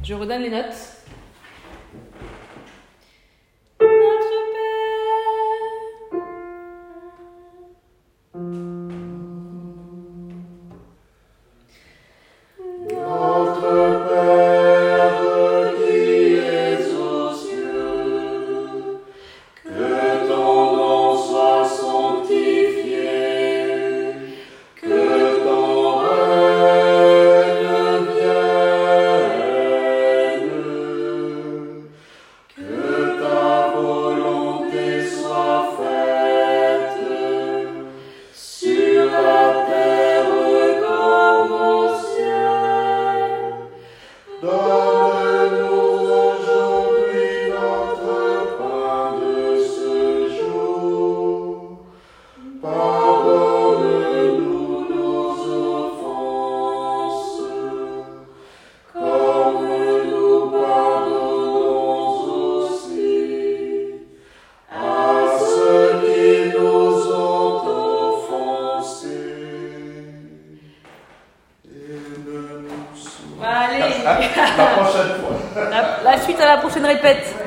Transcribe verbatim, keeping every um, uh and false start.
Je redonne les notes. La prochaine fois. La, la suite à la prochaine répète.